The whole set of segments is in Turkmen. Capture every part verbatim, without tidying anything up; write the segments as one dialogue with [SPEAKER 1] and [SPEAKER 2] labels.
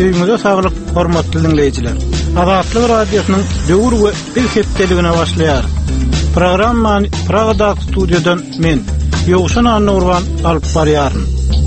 [SPEAKER 1] Öýüňize saglyk, hormatly dinleýijiler. Azatlyk radiosynyň döwür we bir hepdeligine başlaýar. Programmany Pragada studiodan men, Ýowşan Anurwan alyp barýaryn.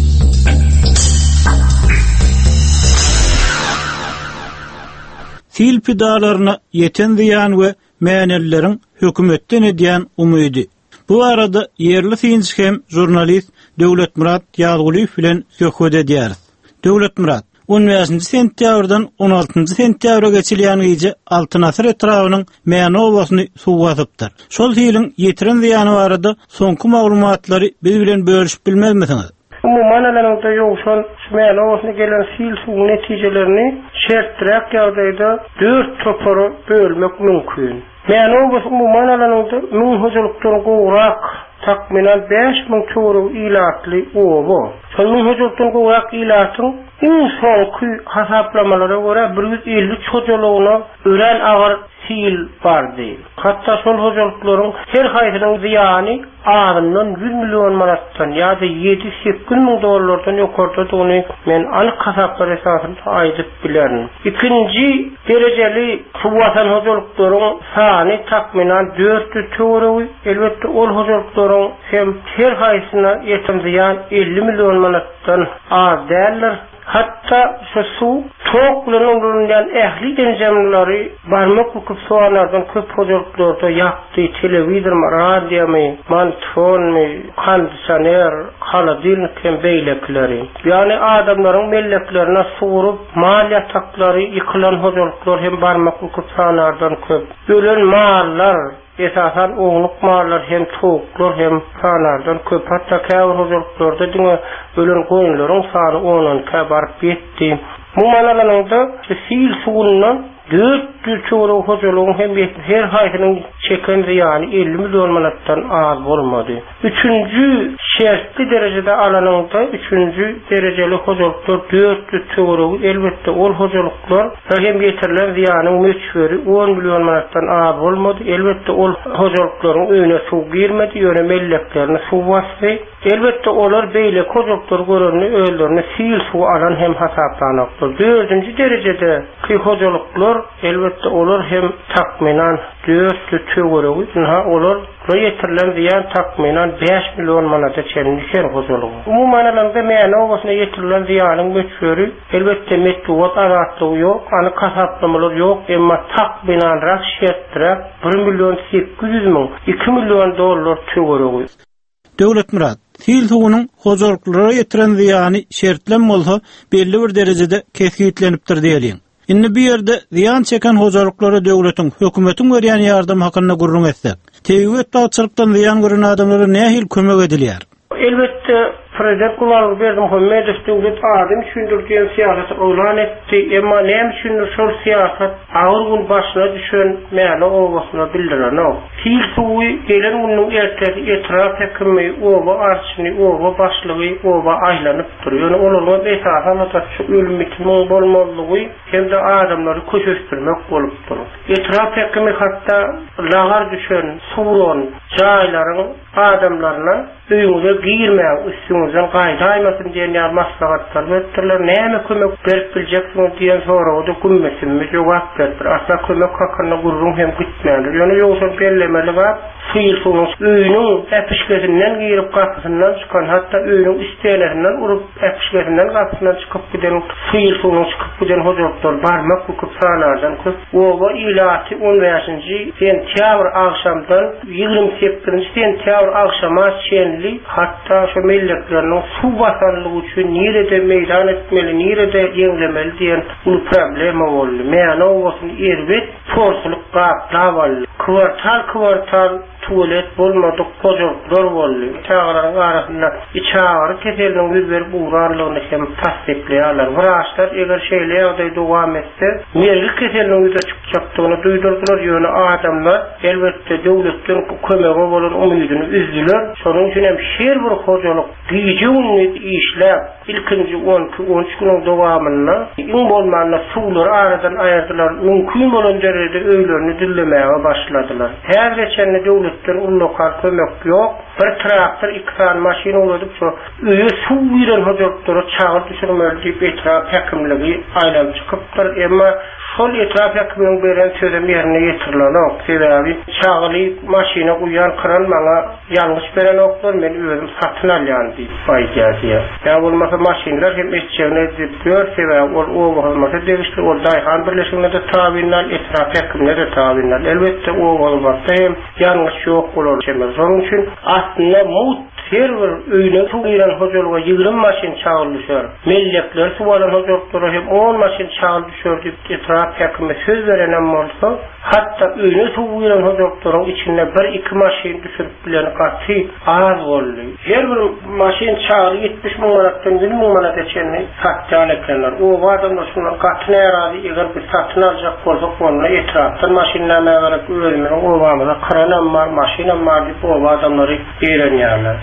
[SPEAKER 1] Fil pidalaryna ýeten ziýan we mäňelleriň hökümetden edýän umydy. Bu arada yerli synçy hem jurnalist Döwletmurat Ýaguliýew bilen söhbet edýär. Döwletmurat on beşinji sentýabrdan on altynjy sentyabra geçilýän gece Altynasır etrawynyň Mäne obasyny suw basypdyr. Şol ýylyň ýetiren ziýany barada soňky maglumatlary biz bilen bölüşip bilmezmisiňiz?
[SPEAKER 2] Umuman alanında Ýowşan Mäne obasyna gelen sil suw netijelerini şertdirek ýagdaýda dört topara bölmek mümkin. Mäne obasy umuman alanında müň hojalykdan gowrak takminan beş min çowru ilatly oba. Şol müň hojalykdan gowrak ilatyň iň soňky hasaplamalara görä bir yüz elli çojalygyna ören agyr sil bardy. Hatda şol hojalyklaryň her haýsynyň ziýany aryndan yüz million manatdan ýa-da ýedi sekkiz min dollardan ýokarda dony men anyk hasaplar esasynda aýdyp bilerim. Ikinji derejeli suwatan hojalyklaryň sany takminan dört yüz çowru, elbetde ol hojalyklaryň hem her haýsyna ýeten ziýan elli million manatdan az däldir. Hatta şu su çok bulunurundan ehli denizemleri barmak hukup soğanlardan köp hocalıklarda yaptığı televizyon, radyo mu, mantfon mu, kondisyoner, haladil kembeylikleri. Yani adamların melleklerine soğurup mal yatakları yıkılan hocalıklar hem barmak hukup soğanlardan köp. Ölen mallar, esasen oğluk mallar hem toğuklar hem soğanlardan köp. Hatta kâvr hocalıklarda dine ölen koyunların sağını onun kabarıp yetti. Bu manalanında sil suğundan dört yüz çowru hojalygyň hem her haýsynyň çeken ziýany elli million manatdan az bolmady. Üçüncü şertli derejede alanynda üçüncü derejeli hojalyklar dört yüz çowru, elbetde ol hojalyklar hem ýeterilen ziýanyň möçberi on million manatdan az bolmady. Elbetde ol hojalyklaryň öýüne suw girmedi, ýöne melleklerini suw basdy. Elbetde olar beýle hojalyklar göreni öýlerini sil suw alan hem hasaplanakdyr. Dördüncü derejede ki hojalyklar elbette olur hem takminan dört yüz çowru, ha olur ýetirilen ziýan takminan beş million manata çenişen hojalygy. Umuman alanda Mäne obasyna ýetirilen ziýanyň möçberi elbette metduat aratlygy ýok, any kasaplamalar ýok, emma takminan rak şertdirek bir million sekiz yüz min, iki million dollar çowru.
[SPEAKER 1] Döwletmurat sil suwunyň hojalyklara ýetiren ziýany şertlen bolsa belli bir derejede kesgitlenipdir diýelim. Indi bir ýerde ziýan çeken hojalyklara döwletiň, hökümetiň berýän ýardam hakyna gurrun etsek, teýwet bagçylykdan ziýan gören adamlara nähil kömek edilýär?
[SPEAKER 2] Elbette Prezident Gulaly Berdimuhammedow döwlet adam düşündirdiğin siyaset ulan etti, emma näme üçin şol siyaset agyr gün başyna düşen Mäne obasyna bildiren. Sil suwy gelen gündüň ertesi etraf hekimi oba arşyny, oba başlygy, oba aýlanyp durýar. Olaryň esasen şu ölümmitiniň bolmalygy hem de adamlary köşeşdirmek bolup durur. Etraf hekimi hatda lagar düşen suwron jaýlaryň adamlaryna öýüňize girmäň, üstüňizden gaýdaýmasyn diýen maslahatlar beripdirler. Näme kömek berip biljeksiňiz diýen soragy dokumentsizmi jogap beripdir. Asla kömek hakyna gurrun hem gitmändir. Ýöne ýoksa bellemeli bap, sil suwunyň öýüniň äpişgesinden girip gapysyndan çykan, hatda öýüniň üstelerinden urup äpişgesinden gapysyndan çykyp giden sil suwunyň çykyp giden hojalyklar barmak hukup sanalardan köp. Oba ilaty on beşinji sentyabr agşamdan ýygrimi sekizinji sentyabr agşama çenli hatta şu mellekleriniň suw basanlygy üçin nirede meýdan etmeli, nirede ýeňlemeli diýen bu problema boldy. Mäne obasyny erbet forsulyk gapla kwartal kwartal tuvalet bolmady, hojalyklar boldy. Çağlaryň arasynda içäwir keseliniň bir buğranlygyny hem tasdikleýärler. Wraçlar eger şeýle ýagdaý dowam etse, merlik keseliniň ýüze çykjakdygyny duýdurdylar. Ýöne adamlar elbetde döwletden kömegi bolan umydyny üzdiler. Şonuň üçin hem şer bir hojalyk giýjüň işläp ilkinji on on üç günün dowamında iň bolmanda suwlary aradan aýyrdylar. Mümkin bolan derejede öýlerini dillemäge başladylar. Her geçende döwletden ullukar kömek ýok. Bir traktor, iki tane maşina oladyp şu öýe suw bilen hojatlara çagyp düşürmeli diýip etraf häkimligi aýlap çykypdyr. Emma şol etraf häkiminiň beren sözüni ýerine ýetirilýär. Sebebi çagyly maşina uýan kran maňa ýalňyş beren oklar, men özüm satyn alýan diýip aýdýar. Ya bolmasa maşinler hem eşçäne diýip gör sebebi ol o bolmasa degişli ol daýhan birleşigine de tabinler, etraf häkimine de tabinler. Elbetde o bolmasa hem ýalňyş ýok bolar. Şonuň üçin aslında mut server öýüne suwýan hojolga ýygrym maşin çağırylýar. Mellekler suwalan hojoluklara hem on maşin çağırylýar diýip etraf häkime söz berenem bolsa, hatta öýüne suwýan hojoluklaryň içinde bir iki maşin düşürip bilen gaty az boldy. Her bir maşin çağıry yetmiş miň manatdan bir miň manat geçenni satýan eklenler. O adamlar şundan gaty närazy eger bir satyn aljak bolsak, onda etrafdan maşinler mägerek öýülmeli. O wagtda kranam bar, maşinam bar diýip o adamlary berenýärler.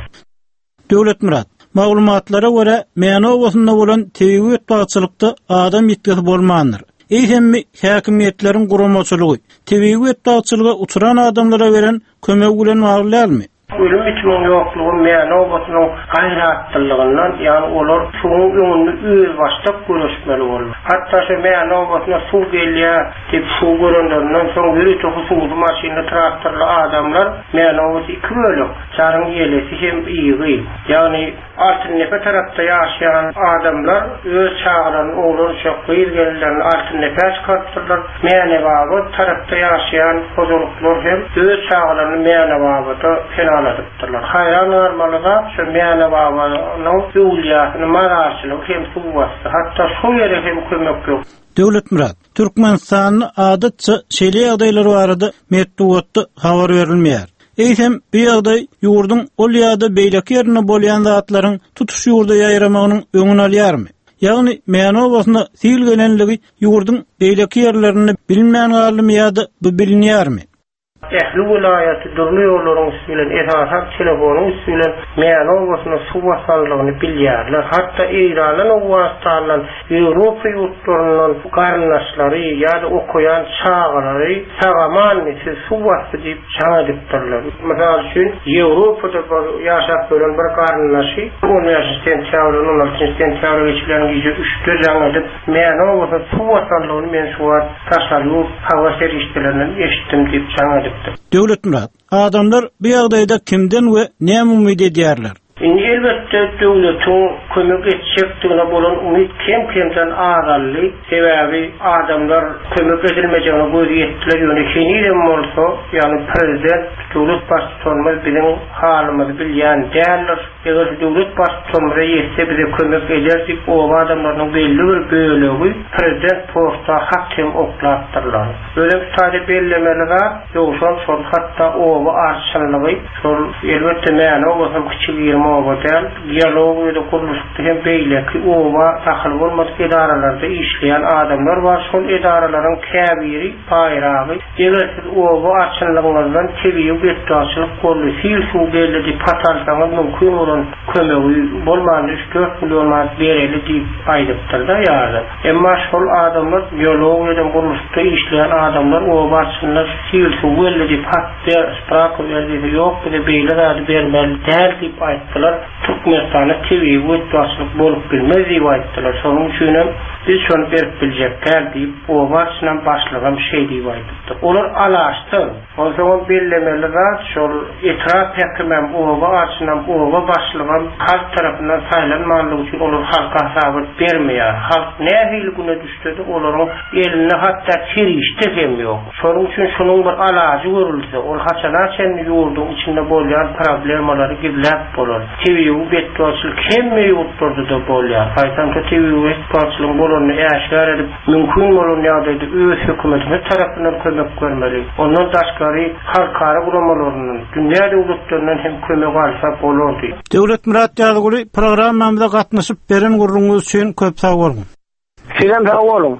[SPEAKER 1] Döwlet Murat, maglumatlara göre Meýanowasynda bolan tebigat bagçylykda adam ýetkisi bolmandyr. Eýhemmi häkimiýetlerin guramaçylygy, tebigat bagçylyga uçuran adamlara beren kömek bilen baglanmy?
[SPEAKER 2] Ölüm biçiminin yokluğu Meýanowasynyň gaýratçylygyndan, ýani olar şoň öňünde öz başlap görüşmeli bolýar. Hatda şu Meýanowasyna suw gelýär diýip suw görenlerden soň biri topu suwdy maşinli traktorly adamlar Meýanowasy iki bölük. Çaryn ýelesi hem iýgi. Ýani Altynnepe tarapda ýaşaýan adamlar öz çağlaryny olar şok gelýärlerini Altynnepe çykartdylar. Meýanowa tarapda ýaşaýan hojoluklar hem öz çağlaryny Meýanowada aladypdyrlar. Hayran normalyga şu Meýanowanyň ýolyasyny maraşlyk hem suwasy, hatda şu ýere hem kömek ýok.
[SPEAKER 1] Döwlet Murat, Türkmenistanyň adatça şeýle ýagdaýlary barada metduatda habar berilmeýär. Eýsem bir ýagdaý ýurdun ol ýa-da beýlek ýerine bolýan zatlaryň tutuş ýurda ýaýramagynyň öňüni alýarmy? Ýagny Meýanowasyna sil gelenligi ýurdun beýlek ýerlerini bilmän galymy ýa-da bu bilinýärmi?
[SPEAKER 2] Ehli vilayeti durly ýollaryň üstünden esasan telefonyň üstünden Meýanowasyna suw wasalygyny bilýärler. Hatda Eýranyň Owgastanan, Ýewropa ýurtlarynyň garnaşlary ýa-da okuyan çağlary sagaman siz suw wasy diýip çağırdypdyrlar. Mesal üçin Ýewropada ýaşap bolan bir garnaşy universitet çağrılyny universitet çağrı geçilen ýüze üç dört ýaňydyp Meýanowasy suw wasalygyny men şu wagt taşaryp hawa serişlerini eşitdim diýip çağırdyp.
[SPEAKER 1] Döwlet Murat, adamlar bu ýagdaýda kimden we näme umyd edýärler?
[SPEAKER 2] Elbette döwletiň kömek etjekdigine bolan umyt kim-kimden azally, sebebi adamlar kömek edilmejegine göz ýetdiler. Ýöne kenýem bolsa, ýani prezident döwlet başçysyny bilen halymyzy bilýän däller. Eger döwlet başçysy ýetse bize kömek eder diýip o adamlaryň belli bir bölegi prezident posta hakem oklatdyrlar. Böyle sade bellemeler ýoksa şol hatda o arşanlygy, şol elbette Meýanowasyň kiçik ýermowdan dialog we kuruluşda hem beýleki owa daxil bolmadyk edaralarda işleýän adamlar bar. Şol edaralaryň käbiri, baýragy, eger siz owa arşanlygyňdan tebiýi betdaşlyk bolýar, sil suw geldi patalsaňyz mümkin bolan kömegi bolmagy üç dört milyon manat bereli diýip aýdypdyr da ýa-da. Emma şol adamlar dialog we kuruluşda işleýän adamlar owa arşanlyk sil suw geldi diýip hatda sprak berdi ýok, bir beýle bermeli däl diýip aýtdylar. Türkmenistana tebiýi betdaşlyk bolup bilmez diýip aýtdylar. Şonuň üçin biz şonu berip biljekler diýip o başlan başlygam şey diýip aýtdypdyr. Olar alaşdy. O zaman bellemeler şol etraf häkimem owa arşynam owa başlygam halk tarapyndan saýlanmanlygy üçin olar halka hasaby bermeýär. Halk nähili güne düşdi, olaryň eline hatda çirişdi hem ýok. Şonuň üçin şonuň bir alajy görülse, ol haçana sen ýurdun içinde bolýan problemlary giblap bolar. Tebiýi betdaşlyk hemme ýurtlarda da bolýar. Haýtan tebiýi betdaşlyk bolany ýaşar edip mümkin bolan ýagdaýda öz hökümetine tarapyndan kömek görmeli. Ondan daşgary halkara guramalarynyň dünýä döwletlerinden hem kömek alsa bolurdy.
[SPEAKER 1] Döwlet Murat ýalygy programmamyzda gatnaşyp beren gurrunňyz üçin köp sag bolun.
[SPEAKER 2] Sizem sag bolun.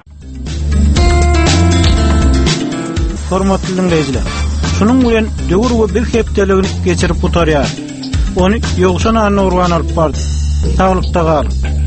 [SPEAKER 1] Hormatly dinleýijiler. Şunun bilen döwür we bir hepdeligini geçirip gutarýar. Onu ýokşan anna urgan alyp bardy. Taglykda galyp.